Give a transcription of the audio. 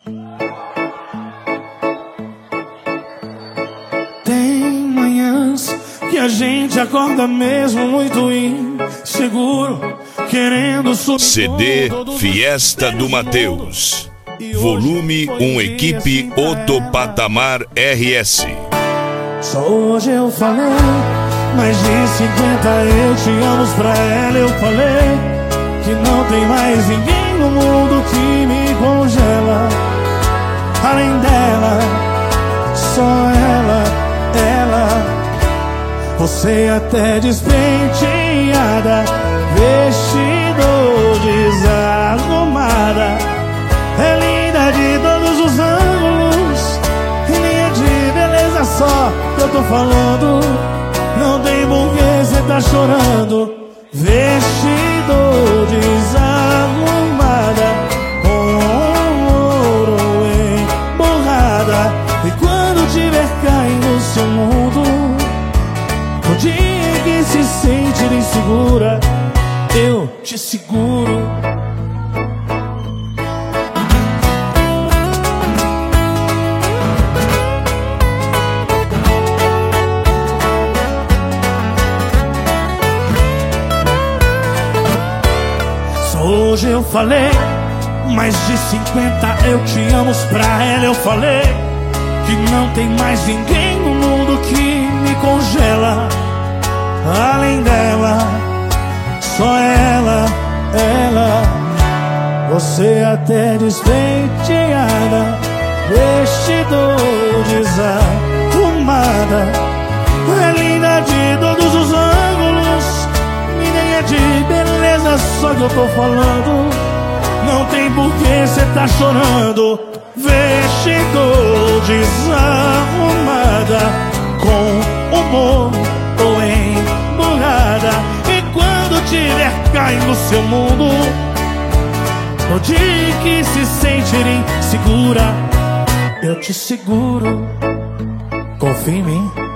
Tem manhãs que a gente acorda mesmo muito inseguro, querendo subir. CD Fiesta do Mateus, volume 1, equipe Outro Patamar RS. Só hoje eu falei, mais de 50 eu te amo pra ela. Eu falei que não tem mais ninguém no mundo que me congela. Além dela, só ela. Você até despenteada, vestido desarrumada, é linda de todos os ângulos, e nem é de beleza só que eu tô falando. Não tem porquê cê tá chorando. Vestido desarrumada, com ouro emborrada, e quando tiver caindo no seu mundo, no dia que se sentir insegura, eu te seguro. Só hoje eu falei, mais de 50 eu te amo pra ela. Eu falei que não tem mais ninguém no mundo que me congela. Além dela, só ela. Você até despenteada, vestido desarrumada, é linda de todos os ângulos, e nem é de beleza só que eu tô falando. Não tem porquê cê tá chorando. Vestido desarrumada, com humor ou emburrada, e quando tiver caindo no seu mundo, no dia que se sentir insegura, eu te seguro. Confia em mim.